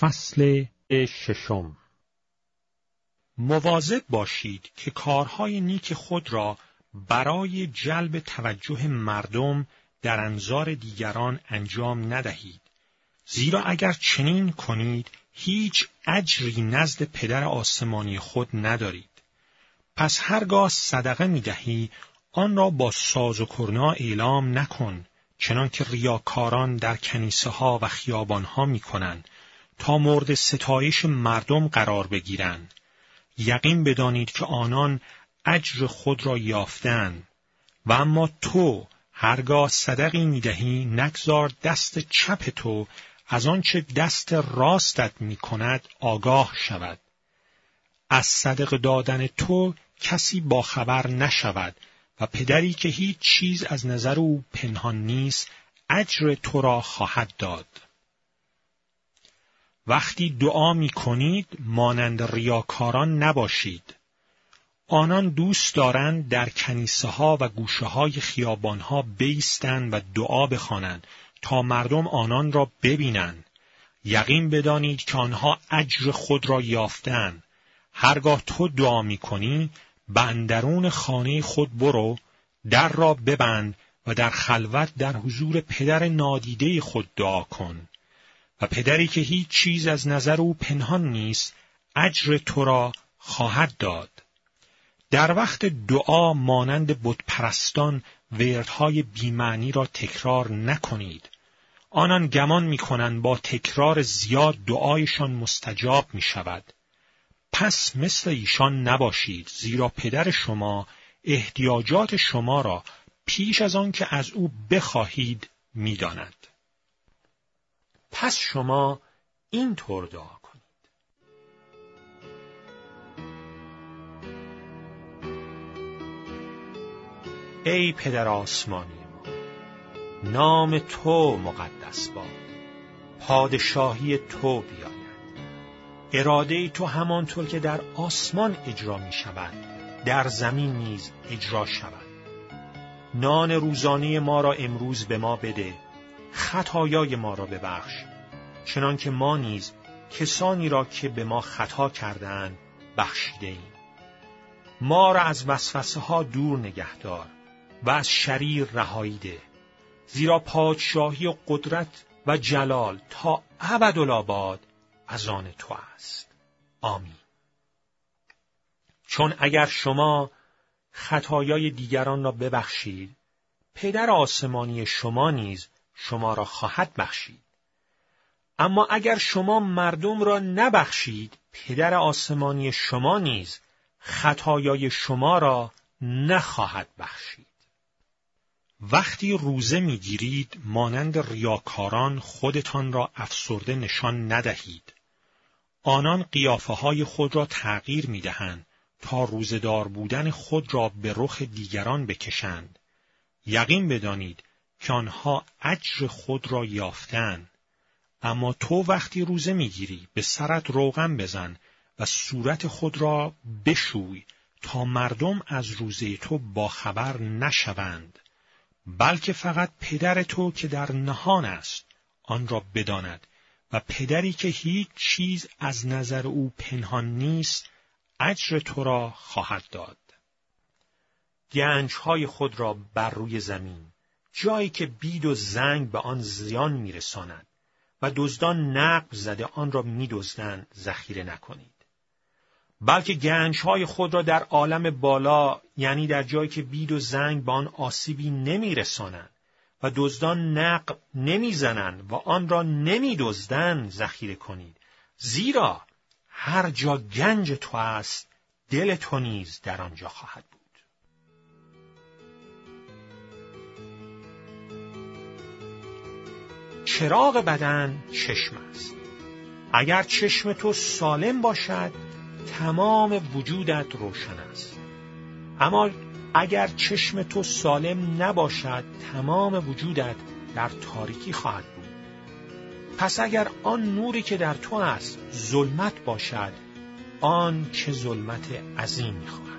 فصل 6. مواظب باشید که کارهای نیک خود را برای جلب توجه مردم در انظار دیگران انجام ندهید، زیرا اگر چنین کنید هیچ اجری نزد پدر آسمانی خود ندارید. پس هرگاه صدقه می‌دهی آن را با ساز و کرنا اعلام نکن، چنانکه ریاکاران در کنیسه‌ها و خیابان‌ها می‌کنند تا مورد ستایش مردم قرار بگیرند. یقین بدانید که آنان اجر خود را یافتند. و اما تو هرگاه صدقی می‌دهی نگذار دست چپ تو از آنچه دست راستت می‌کند آگاه شود. از صدقه دادن تو کسی باخبر نشود و پدری که هیچ چیز از نظر او پنهان نیست اجر تو را خواهد داد. وقتی دعا می کنید مانند ریاکاران نباشید. آنان دوست دارند در کنیسه ها و گوشه های خیابان ها بایستند و دعا بخوانند تا مردم آنان را ببینند. یقین بدانید که آنها اجر خود را یافتند. هرگاه تو دعا می کنی به اندرون خانه خود برو، در را ببند و در خلوت در حضور پدر نادیده خود دعا کن. و پدری که هیچ چیز از نظر او پنهان نیست اجر تو را خواهد داد. در وقت دعا مانند بت پرستان وردهای بی‌معنی را تکرار نکنید. آنان گمان می‌کنند با تکرار زیاد دعایشان مستجاب می‌شود. پس مثل ایشان نباشید، زیرا پدر شما احتیاجات شما را پیش از آن که از او بخواهید می‌داند. پس شما این طور دعا کنید: ای پدر آسمانی ما، نام تو مقدس باد، پادشاهی تو بیاید، اراده تو همانطور که در آسمان اجرا می شود در زمین نیز اجرا شود. نان روزانه ما را امروز به ما بده، خطایای ما را ببخش چنانکه ما نیز کسانی را که به ما خطا کردند بخشیده ایم. ما را از وسوسه ها دور نگهدار و از شریر رهایی ده، زیرا پادشاهی و قدرت و جلال تا ابدالآباد از آن تو است. آمین. چون اگر شما خطایای دیگران را ببخشید، پدر آسمانی شما نیز شما را خواهد بخشید. اما اگر شما مردم را نبخشید، پدر آسمانی شما نیز خطایای شما را نخواهد بخشید. وقتی روزه میگیرید مانند ریاکاران خودتان را افسرده نشان ندهید. آنان قیافه های خود را تغییر میدهند تا روزه‌دار بودن خود را به رخ دیگران بکشند. یقین بدانید که آنها اجر خود را یافتند. اما تو وقتی روزه میگیری به سرت روغن بزن و صورت خود را بشوی تا مردم از روزه تو باخبر نشوند، بلکه فقط پدر تو که در نهان است آن را بداند و پدری که هیچ چیز از نظر او پنهان نیست اجر تو را خواهد داد. گنجهای خود را بر روی زمین، جایی که بید و زنگ به آن زیان میرساند و دزدان نقب زده آن را میدزدند ذخیره نکنید. بلکه گنجهای خود را در عالم بالا، یعنی در جایی که بید و زنگ به آن آسیبی نمیرسانند و دزدان نقب نمیزنند و آن را نمیدزدند ذخیره کنید، زیرا هر جا گنج تو است دل تو نیز در آنجا خواهد بود. چراغ بدن چشم است. اگر چشم تو سالم باشد تمام وجودت روشن است. اما اگر چشم تو سالم نباشد تمام وجودت در تاریکی خواهد بود. پس اگر آن نوری که در تو است ظلمت باشد، آن چه ظلمت عظیمی خواهد.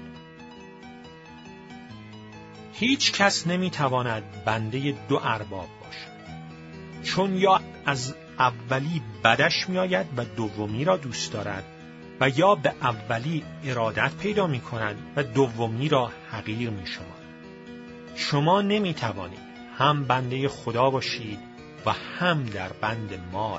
هیچ کس نمیتواند بنده دو ارباب باشد، چون یا از اولی بدش میآید و دومی را دوست دارد و یا به اولی ارادت پیدا می‌کند و دومی را حقیر می‌شمارد. شما نمی‌توانید هم بنده خدا باشید و هم در بند مال.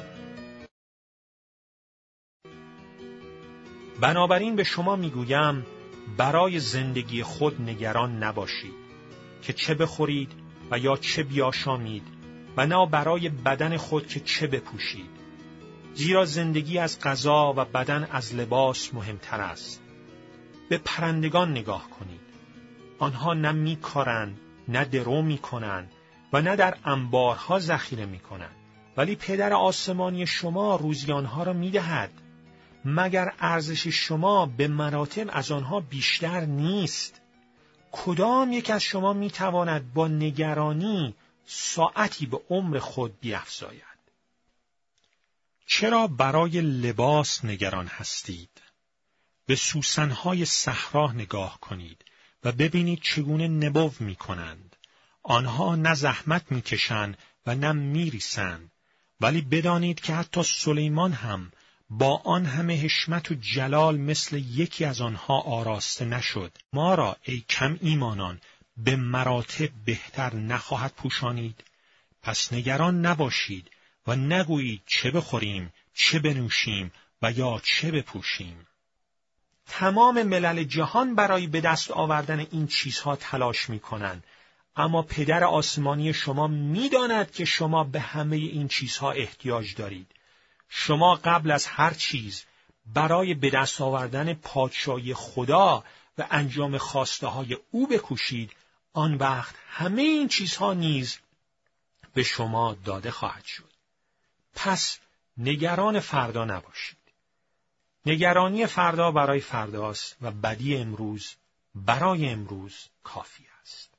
بنابراین به شما میگویم برای زندگی خود نگران نباشید که چه بخورید و یا چه بیاشامید و نه برای بدن خود که چه بپوشید. زیرا زندگی از غذا و بدن از لباس مهمتر است. به پرندگان نگاه کنید. آنها نه میکارند، نه درو میکنند و نه در انبارها ذخیره میکنند، ولی پدر آسمانی شما روزی آنها را میدهد. مگر ارزش شما به مراتب از آنها بیشتر نیست؟ کدام یک از شما میتواند با نگرانی ساعتی به عمر خود بیفزاید؟ چرا برای لباس نگران هستید؟ به سوسنهای صحرا نگاه کنید و ببینید چگونه نبو میکنند. آنها نه زحمت میکشند و نه میریسند، ولی بدانید که حتی سلیمان هم با آن همه حشمت و جلال مثل یکی از آنها آراسته نشد. ما را ای کم ایمانان به مراتب بهتر نخواهد پوشانید؟ پس نگران نباشید و نگویید چه بخوریم، چه بنوشیم و یا چه بپوشیم. تمام ملل جهان برای به دست آوردن این چیزها تلاش می‌کنند، اما پدر آسمانی شما می‌داند که شما به همه این چیزها احتیاج دارید. شما قبل از هر چیز برای به دست آوردن پادشاهی خدا و انجام خواسته های او بکوشید، آن وقت همه این چیزها نیز به شما داده خواهد شد. پس نگران فردا نباشید. نگرانی فردا برای فرداست و بدی امروز برای امروز کافی است.